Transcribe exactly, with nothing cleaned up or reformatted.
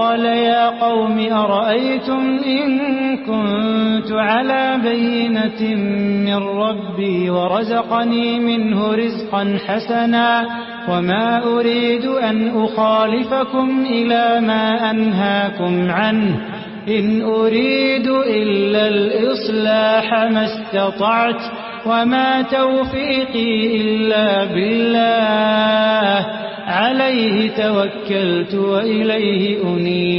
قال يا قوم أرأيتم إن كنت على بينة من ربي ورزقني منه رزقا حسنا وما أريد أن أخالفكم إلى ما أنهاكم عنه إن أريد إلا الإصلاح ما استطعت وما توفيقي إلا بالله عليه توكلت وإليه أنيب.